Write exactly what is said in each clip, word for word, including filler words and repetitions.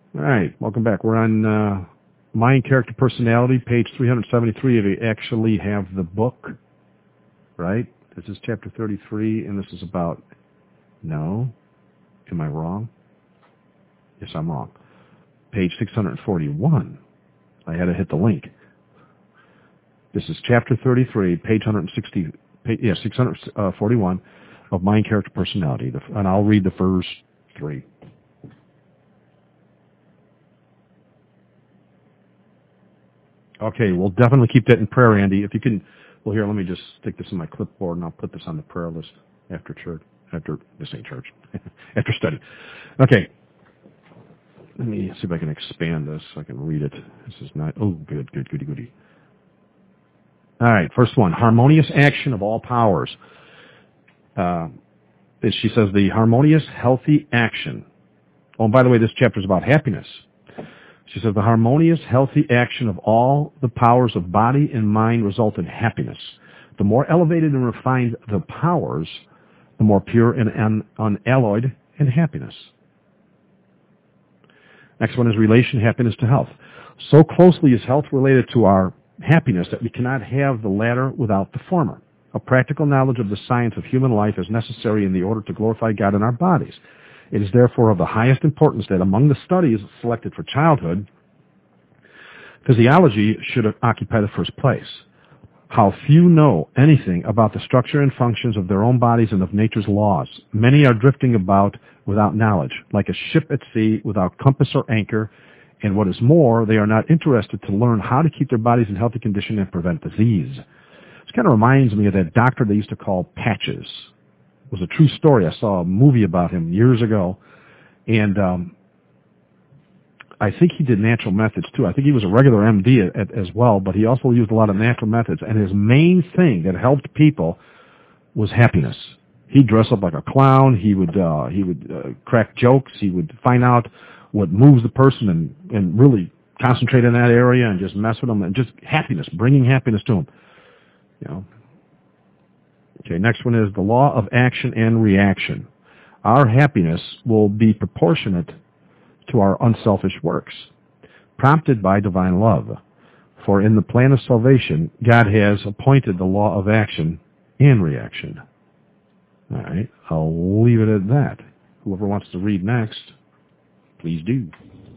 All right, welcome back. We're on uh, Mind, Character, Personality, page three seventy-three if you actually have the book, right? This is chapter thirty-three, and this is about, no, am I wrong? Yes, I'm wrong. Page six forty-one. I had to hit the link. This is chapter thirty-three, page one hundred sixty, page, yeah, six forty-one of Mind, Character, Personality, and I'll read the first three. Okay, we'll definitely keep that in prayer, Andy. If you can, well, here, let me just stick this in my clipboard, and I'll put this on the prayer list after church, after, this ain't church, after study. Okay, let me see if I can expand this so I can read it. This is not, oh, good, good, goody, goody. All right, first one, harmonious action of all powers. Uh, she says the harmonious, healthy action. Oh, and by the way, this chapter is about happiness. She says the harmonious, healthy action of all the powers of body and mind result in happiness. The more elevated and refined the powers, the more pure and un- unalloyed in happiness. Next one is relation happiness to health. So closely is health related to our happiness that we cannot have the latter without the former. A practical knowledge of the science of human life is necessary in the order to glorify God in our bodies. It is therefore of the highest importance that among the studies selected for childhood, physiology should occupy the first place. How few know anything about the structure and functions of their own bodies and of nature's laws. Many are drifting about without knowledge, like a ship at sea without compass or anchor, and what is more, they are not interested to learn how to keep their bodies in healthy condition and prevent disease. This kind of reminds me of that doctor they used to call Patches. It was a true story. I saw a movie about him years ago, and um, I think he did natural methods too. I think he was a regular M D at, at, as well, but he also used a lot of natural methods. And his main thing that helped people was happiness. He'd dress up like a clown. He would uh, he would uh, crack jokes. He would find out what moves the person and, and really concentrate in that area and just mess with them and just happiness, bringing happiness to them. You know. Okay, next one is the law of action and reaction. Our happiness will be proportionate to our unselfish works, prompted by divine love. For in the plan of salvation, God has appointed the law of action and reaction. All right, I'll leave it at that. Whoever wants to read next, please do.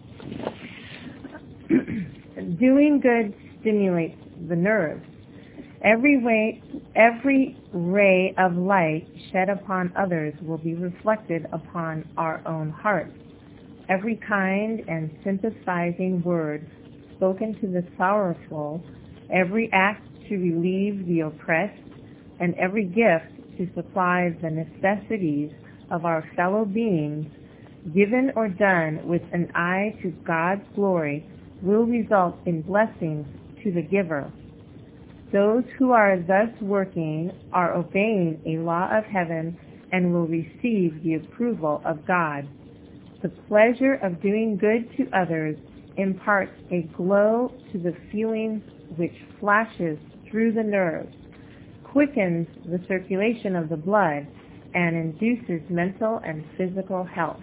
Doing good stimulates the nerves. Every way, every ray of light shed upon others will be reflected upon our own hearts. Every kind and sympathizing word spoken to the sorrowful, every act to relieve the oppressed, and every gift to supply the necessities of our fellow beings, given or done with an eye to God's glory, will result in blessings to the giver. Those who are thus working are obeying a law of heaven and will receive the approval of God. The pleasure of doing good to others imparts a glow to the feelings which flashes through the nerves, quickens the circulation of the blood, and induces mental and physical health.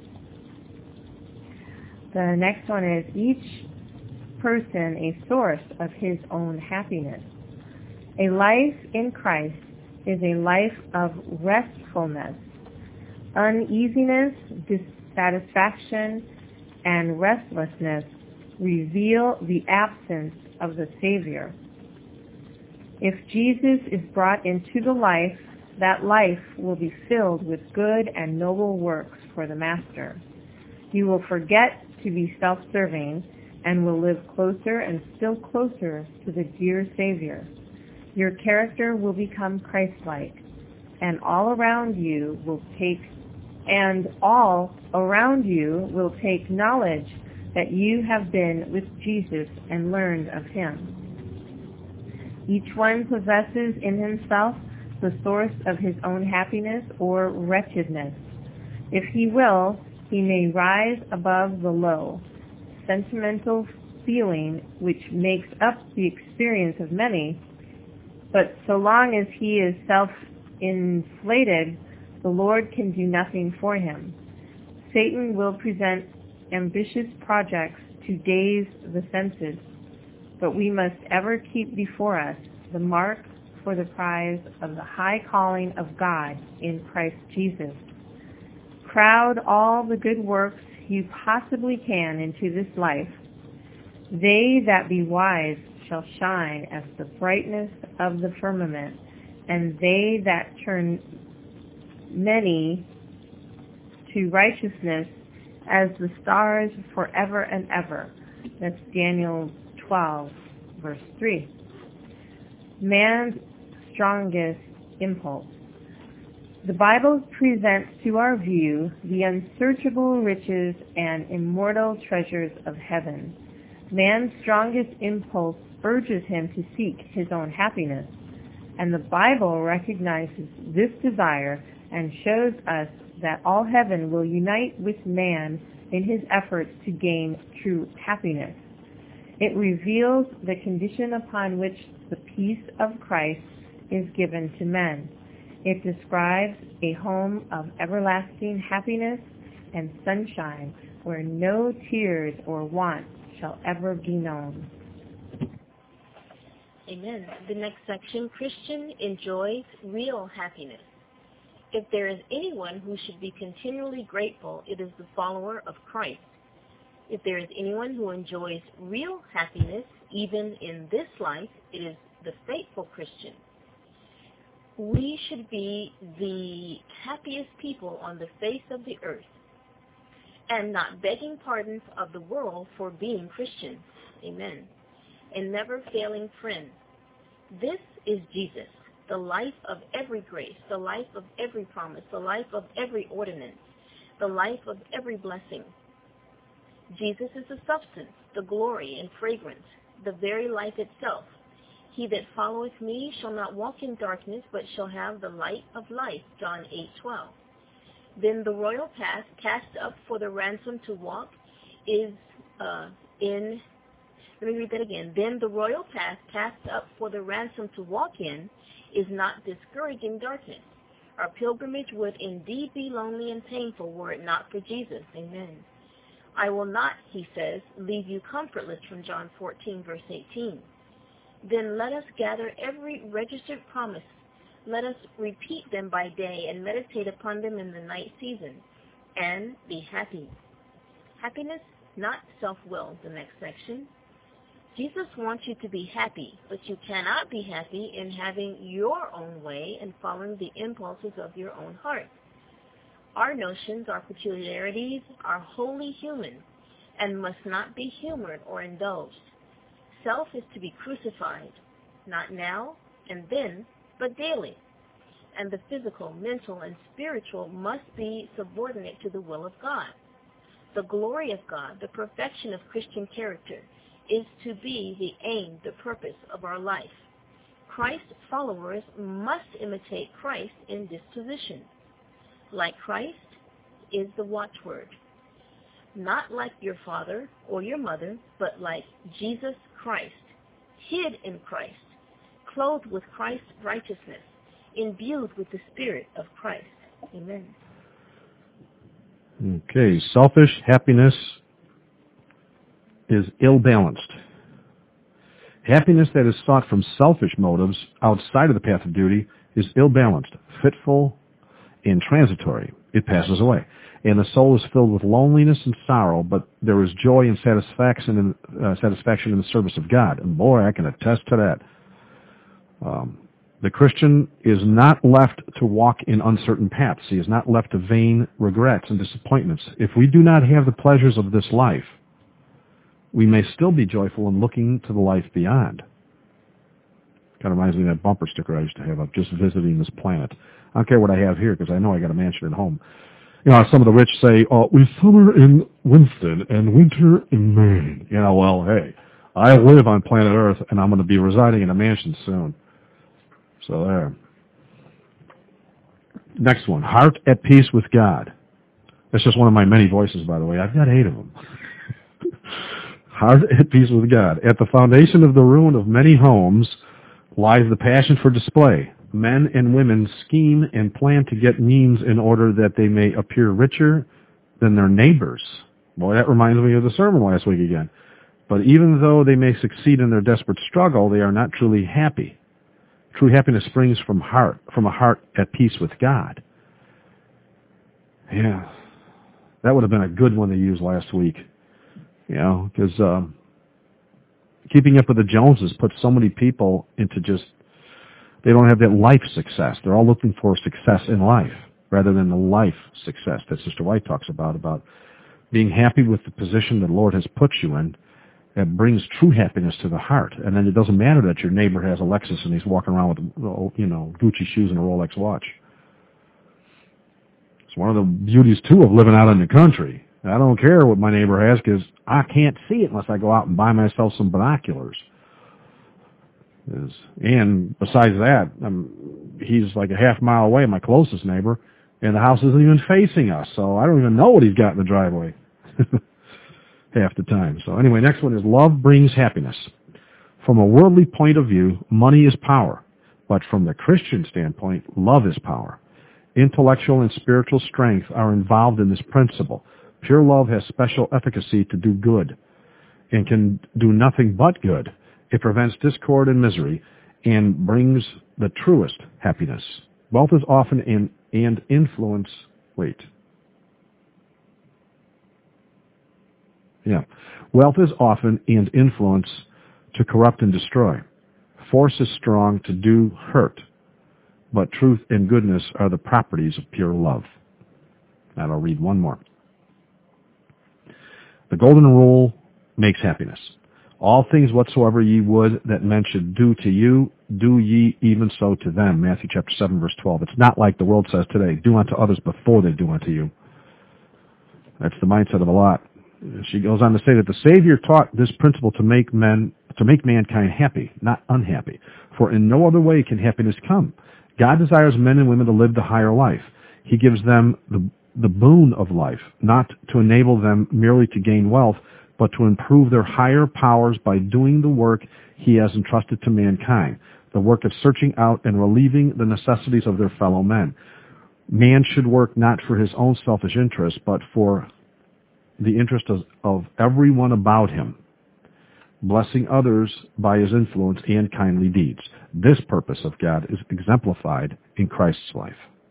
The next one is each person a source of his own happiness. A life in Christ is a life of restfulness. Uneasiness, dissatisfaction, and restlessness reveal the absence of the Savior. If Jesus is brought into the life, that life will be filled with good and noble works for the Master. You will forget to be self-serving and will live closer and still closer to the dear Savior. Your character will become Christ-like, and all around you will take and all around you will take knowledge that you have been with Jesus and learned of him. Each one possesses in himself the source of his own happiness or wretchedness. If he will, he may rise above the low, sentimental feeling which makes up the experience of many, but so long as he is self-inflated, the Lord can do nothing for him. Satan will present ambitious projects to daze the senses, but we must ever keep before us the mark for the prize of the high calling of God in Christ Jesus. Crowd all the good works you possibly can into this life. They that be wise shall shine as the brightness of the firmament, and they that turn many to righteousness as the stars forever and ever. That's Daniel twelve, verse three. Man's strongest impulse. The Bible presents to our view the unsearchable riches and immortal treasures of heaven. Man's strongest impulse urges him to seek his own happiness, and the Bible recognizes this desire and shows us that all heaven will unite with man in his efforts to gain true happiness. It reveals the condition upon which the peace of Christ is given to men. It describes a home of everlasting happiness and sunshine where no tears or want shall ever be known. Amen. The next section, Christian enjoys real happiness. If there is anyone who should be continually grateful, it is the follower of Christ. If there is anyone who enjoys real happiness, even in this life, it is the faithful Christian. We should be the happiest people on the face of the earth, and not begging pardons of the world for being Christians. Amen. And never failing friends. This is Jesus, the life of every grace, the life of every promise, the life of every ordinance, the life of every blessing. Jesus is the substance, the glory and fragrance, the very life itself. He that followeth me shall not walk in darkness, but shall have the light of life. John eight twelve. Then the royal path cast up for the ransom to walk is uh, in, let me read that again. Then the royal path cast up for the ransom to walk in is not discouraging darkness. Our pilgrimage would indeed be lonely and painful were it not for Jesus. Amen. I will not, he says, leave you comfortless from John fourteen, verse eighteen. Then let us gather every registered promise. Let us repeat them by day and meditate upon them in the night season, and be happy. Happiness, not self-will, the next section. Jesus wants you to be happy, but you cannot be happy in having your own way and following the impulses of your own heart. Our notions, our peculiarities are wholly human and must not be humored or indulged. Self is to be crucified, not now and then, but daily. And the physical, mental, and spiritual must be subordinate to the will of God. The glory of God, the perfection of Christian character, is to be the aim, the purpose of our life. Christ's followers must imitate Christ in disposition. Like Christ is the watchword. Not like your father or your mother, but like Jesus Christ, hid in Christ, clothed with Christ's righteousness, imbued with the Spirit of Christ. Amen. Okay, selfish happiness is ill-balanced. Happiness that is sought from selfish motives outside of the path of duty is ill-balanced, fitful, and transitory. It passes away. And the soul is filled with loneliness and sorrow, but there is joy and satisfaction in, uh, satisfaction in the service of God. And boy, I can attest to that. Um, the Christian is not left to walk in uncertain paths. He is not left to vain regrets and disappointments. If we do not have the pleasures of this life, we may still be joyful in looking to the life beyond. Kind of reminds me of that bumper sticker I used to have. I'm just visiting this planet. I don't care what I have here because I know I got a mansion at home. You know, some of the rich say, oh, we summer in Winston and winter in Maine. You know, well, hey, I live on planet Earth and I'm going to be residing in a mansion soon. So there. Next one, heart at peace with God. That's just one of my many voices, by the way. I've got eight of them. Heart at peace with God. At the foundation of the ruin of many homes lies the passion for display. Men and women scheme and plan to get means in order that they may appear richer than their neighbors Boy, that reminds me of the sermon last week again. But even though they may succeed in their desperate struggle, they are not truly happy. True happiness springs from heart, from a heart at peace with God. Yeah, that would have been a good one to use last week. You know, because um, keeping up with the Joneses puts so many people into just, they don't have that life success. They're all looking for success in life rather than the life success that Sister White talks about, about being happy with the position that the Lord has put you in. That brings true happiness to the heart. And then it doesn't matter that your neighbor has a Lexus and he's walking around with, you know, Gucci shoes and a Rolex watch. It's one of the beauties, too, of living out in the country. I don't care what my neighbor has because I can't see it unless I go out and buy myself some binoculars. And besides that, I'm, he's like a half mile away, my closest neighbor, and the house isn't even facing us, so I don't even know what he's got in the driveway half the time. So anyway, next one is love brings happiness. From a worldly point of view, money is power, but from the Christian standpoint, love is power. Intellectual and spiritual strength are involved in this principle. Pure love has special efficacy to do good and can do nothing but good. It prevents discord and misery and brings the truest happiness. Wealth is often in and influence, wait. Yeah. Wealth is often and influence to corrupt and destroy. Force is strong to do hurt, but truth and goodness are the properties of pure love. And I'll read one more. The golden rule makes happiness. All things whatsoever ye would that men should do to you, do ye even so to them. Matthew chapter seven, verse twelve. It's not like the world says today, do unto others before they do unto you. That's the mindset of a lot. She goes on to say that the Savior taught this principle to make men, to make mankind happy, not unhappy. For in no other way can happiness come. God desires men and women to live the higher life. He gives them the, the boon of life, not to enable them merely to gain wealth, but to improve their higher powers by doing the work He has entrusted to mankind, the work of searching out and relieving the necessities of their fellow men. Man should work not for his own selfish interest, but for the interest of, of everyone about him, blessing others by his influence and kindly deeds. This purpose of God is exemplified in Christ's life.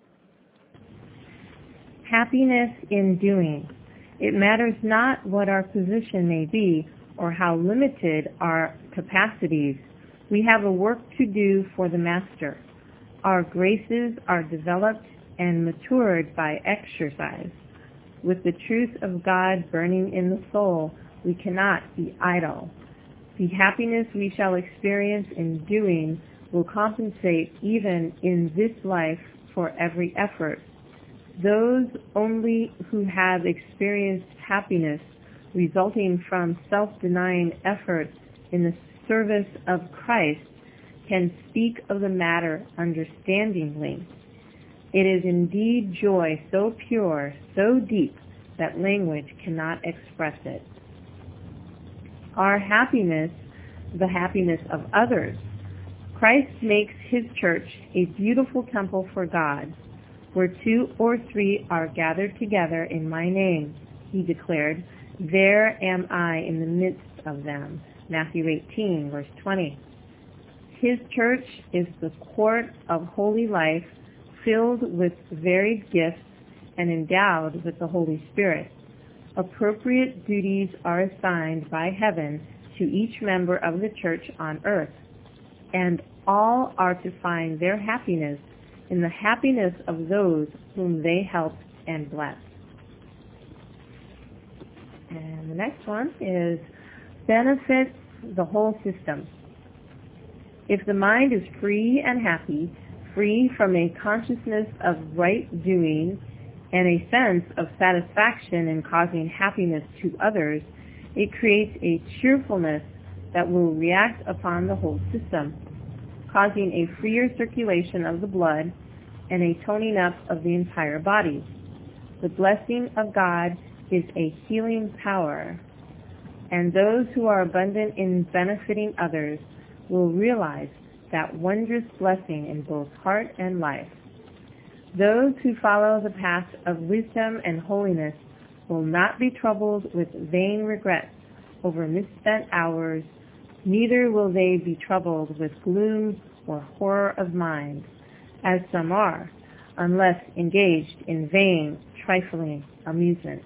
Happiness in doing. It matters not what our position may be or how limited our capacities. We have a work to do for the Master. Our graces are developed and matured by exercise. With the truth of God burning in the soul, we cannot be idle. The happiness we shall experience in doing will compensate even in this life for every effort. Those only who have experienced happiness resulting from self-denying effort in the service of Christ can speak of the matter understandingly. It is indeed joy so pure, so deep, that language cannot express it. Our happiness, the happiness of others. Christ makes His church a beautiful temple for God. Where two or three are gathered together in my name, He declared, there am I in the midst of them. Matthew eighteen, verse twenty. His church is the court of holy life, filled with varied gifts and endowed with the Holy Spirit. Appropriate duties are assigned by heaven to each member of the church on earth, and all are to find their happiness in the happiness of those whom they help and bless. And the next one is benefits the whole system. If the mind is free and happy, free from a consciousness of right doing and a sense of satisfaction in causing happiness to others, it creates a cheerfulness that will react upon the whole system, causing a freer circulation of the blood and a toning up of the entire body. The blessing of God is a healing power, and those who are abundant in benefiting others will realize that wondrous blessing in both heart and life. Those who follow the path of wisdom and holiness will not be troubled with vain regrets over misspent hours, neither will they be troubled with gloom or horror of mind, as some are, unless engaged in vain, trifling amusement.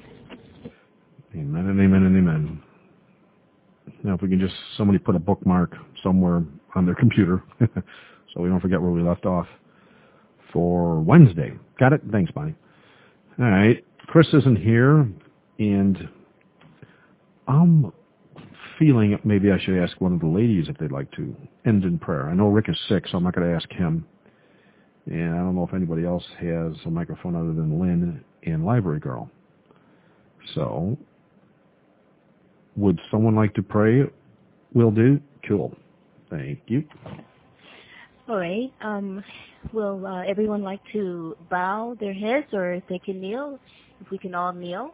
Amen and amen and amen. Now, if we can just, somebody put a bookmark somewhere on their computer so we don't forget where we left off for Wednesday. Got it? Thanks, Bonnie. All right. Chris isn't here, and I'm feeling maybe I should ask one of the ladies if they'd like to end in prayer. I know Rick is sick, so I'm not going to ask him. And I don't know if anybody else has a microphone other than Lynn and Library Girl. So, would someone like to pray? Will do. Cool. Thank you. All right. Um, will uh, everyone like to bow their heads, or if they can kneel, if we can all kneel?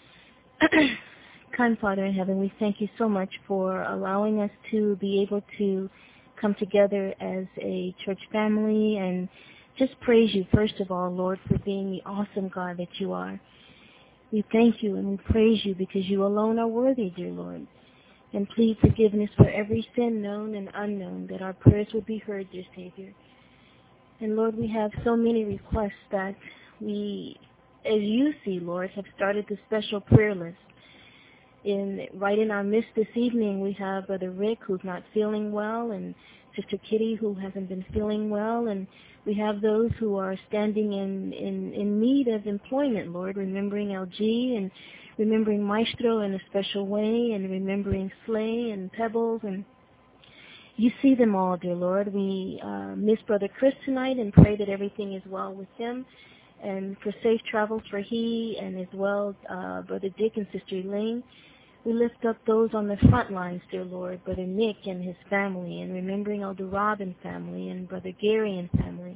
Kind Father in heaven, we thank you so much for allowing us to be able to come together as a church family and just praise you, first of all, Lord, for being the awesome God that you are. We thank you and we praise you because you alone are worthy, dear Lord. And plead forgiveness for every sin known and unknown, that our prayers would be heard, dear Savior. And Lord, we have so many requests that we, as you see, Lord, have started the special prayer list. In right in our midst this evening, we have Brother Rick, who's not feeling well, and Sister Kitty, who hasn't been feeling well, and we have those who are standing in, in, in need of employment, Lord, remembering L G and remembering Maestro in a special way, and remembering Slay and Pebbles, and you see them all, dear Lord. We uh, miss Brother Chris tonight and pray that everything is well with him, and for safe travels for he, and as well uh, Brother Dick and Sister Elaine. We lift up those on the front lines, dear Lord, Brother Nick and his family, and remembering Elder Rob and family, and Brother Gary and family.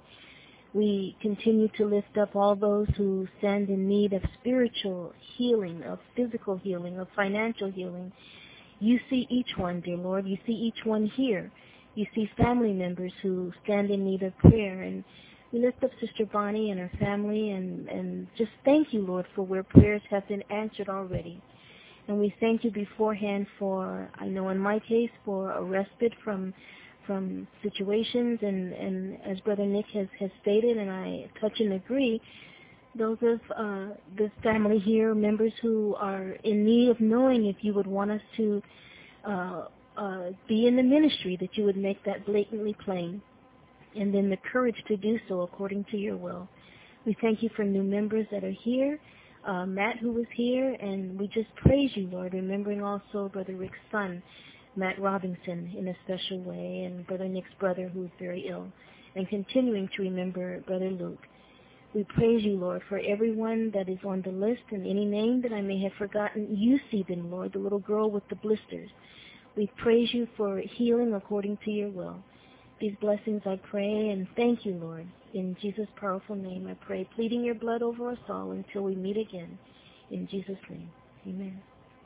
We continue to lift up all those who stand in need of spiritual healing, of physical healing, of financial healing. You see each one, dear Lord. You see each one here. You see family members who stand in need of prayer. And we lift up Sister Bonnie and her family, and, and just thank you, Lord, for where prayers have been answered already. And we thank you beforehand for, I know in my case, for a respite from from situations, and, and as Brother Nick has, has stated, and I touch and agree, those of uh, the family here, members who are in need of knowing if you would want us to uh, uh, be in the ministry, that you would make that blatantly plain, and then the courage to do so according to your will. We thank you for new members that are here, uh, Matt, who was here, and we just praise you, Lord, remembering also Brother Rick's son, Matt Robinson, in a special way, and Brother Nick's brother, who is very ill, and continuing to remember Brother Luke. We praise you, Lord, for everyone that is on the list, and any name that I may have forgotten, you see them, Lord, the little girl with the blisters. We praise you for healing according to your will. These blessings I pray, and thank you, Lord. In Jesus' powerful name I pray, pleading your blood over us all until we meet again. In Jesus' name, amen.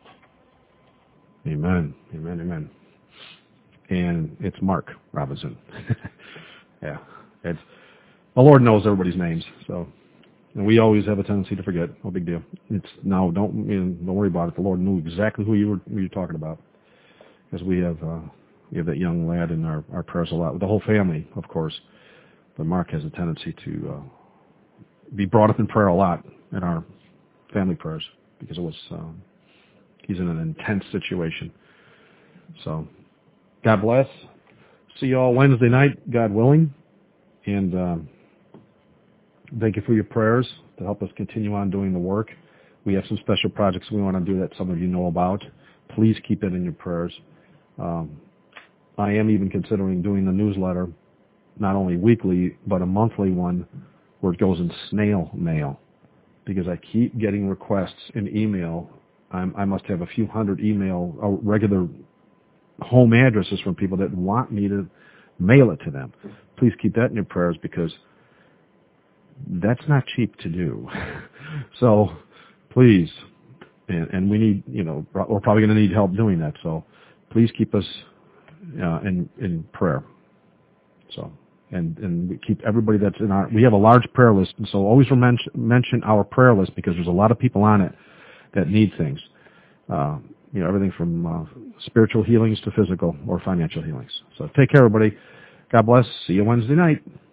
Amen. Amen. Amen. And it's Mark Robinson. Yeah. It's, the Lord knows everybody's names, so and we always have a tendency to forget. No big deal. It's now don't you know, don't worry about it. The Lord knew exactly who you were who you were talking about, because we have uh, we have that young lad in our, our prayers a lot. With the whole family, of course, but Mark has a tendency to uh, be brought up in prayer a lot in our family prayers because it was. Um, He's in an intense situation. So, God bless. See you all Wednesday night, God willing. And um, thank you for your prayers to help us continue on doing the work. We have some special projects we want to do that some of you know about. Please keep it in your prayers. Um, I am even considering doing the newsletter, not only weekly, but a monthly one where it goes in snail mail, because I keep getting requests in email. I'm, I must have a few hundred email, uh, regular home addresses from people that want me to mail it to them. Please keep that in your prayers, because that's not cheap to do. So please, and, and we need, you know, we're probably going to need help doing that. So please keep us uh, in, in prayer. So And, and we keep everybody that's in our, we have a large prayer list, and so always mention, mention our prayer list because there's a lot of people on it that need things. Uh, you know, everything from uh, spiritual healings to physical or financial healings. So take care, everybody. God bless. See you Wednesday night.